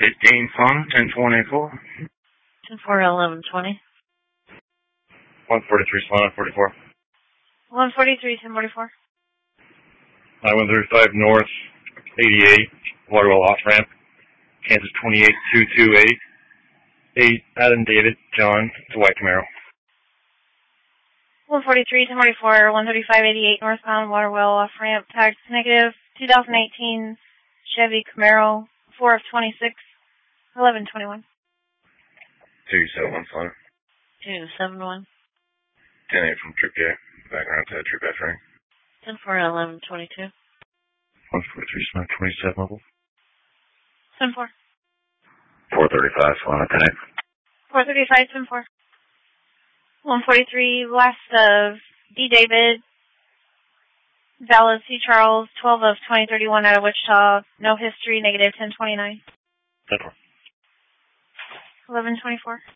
15 Fun, 1024. 10-4, 11-20. 143 Solana, 44. 143, 1044. 9135 North, 88, Waterwell off-ramp, Kansas 28228. 8, Adam, David, John, it's a white Camaro. 143, 1044, 135, 88, northbound, Waterwell off-ramp, tags negative, 2018 Chevy Camaro, 4 of 26, 1121. 271 Solana. 271. 10-8 from Trip J. Background to Trip F ring. 10-4, 11-22. 143 Solana, 27 mobile. 10-4. 435 Solana, 10-8. 435, 10-4. 143, last of D. David, Valid C. Charles, 12 of 2031 out of Wichita, no history, negative 1029. 10-4. 1124.